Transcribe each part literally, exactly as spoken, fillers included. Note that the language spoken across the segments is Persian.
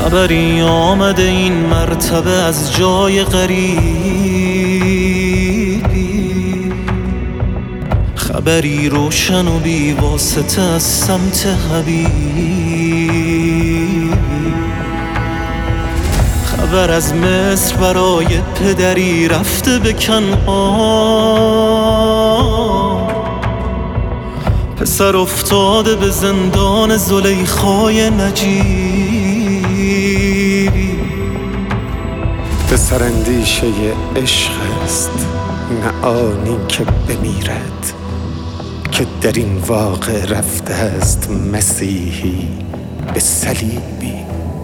خبری آمده این مرتبه از جای غریبی، خبری روشن و بی واسطه از سمت حبیبی، خبر از مصر برای پدری رفته به کنعان، پسر افتاده به زندان زلیخای نجیبی. پسر اندیشه عشق است نه آنی که بمیرد، که در این واقع رفته است مسیحی به صلیبی.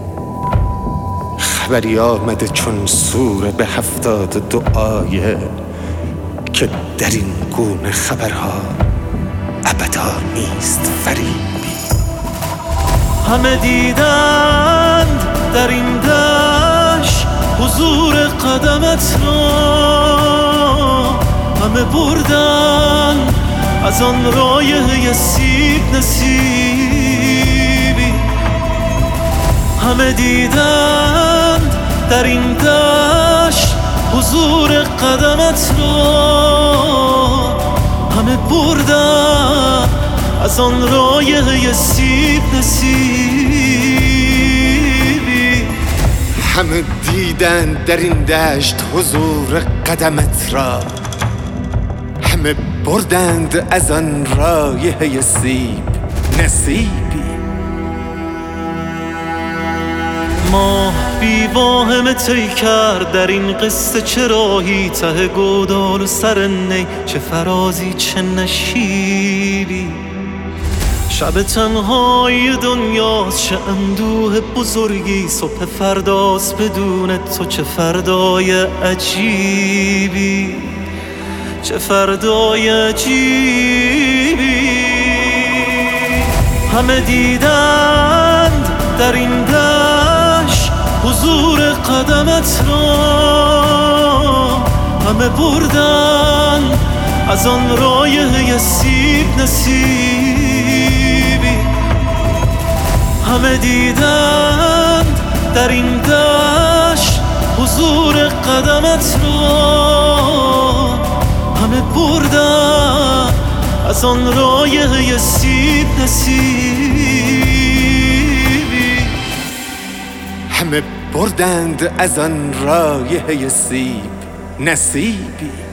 خبری آمده چون سوره به هفتاد دو آیه، که در این گونه خبرها ابدا نیست فریبی. همه دیدند در این دشت حضور قدمت را، همه بردن از آن رایحه سیب نصیبی. همه دیدند در این دشت حضور قدمت را، همه بردن از آن رایحه سیب نصیبی. همه دیدند در این دشت حضور قدمت را، همه بردند از آن رایحه سیب نصیبی. ماه بی واهمه طی کرد در این قصه، چه راهی ته گودال و سر نی، چه فرازی چه نشیبی. شب تنهایی دنیاست، چه اندوه بزرگی، صبح فرداست بدون تو، چه فردای عجیبی، چه فردای عجیبی. همه دیدند در این دشت حضور قدمت را، همه بردن از آن رایحه سیب نصیبی. همه دیدند در این دشت حضور قدمت را، همه بردن از آن رایحه سیب نصیبی. همه بردند از آن رایحه سیب نصیبی.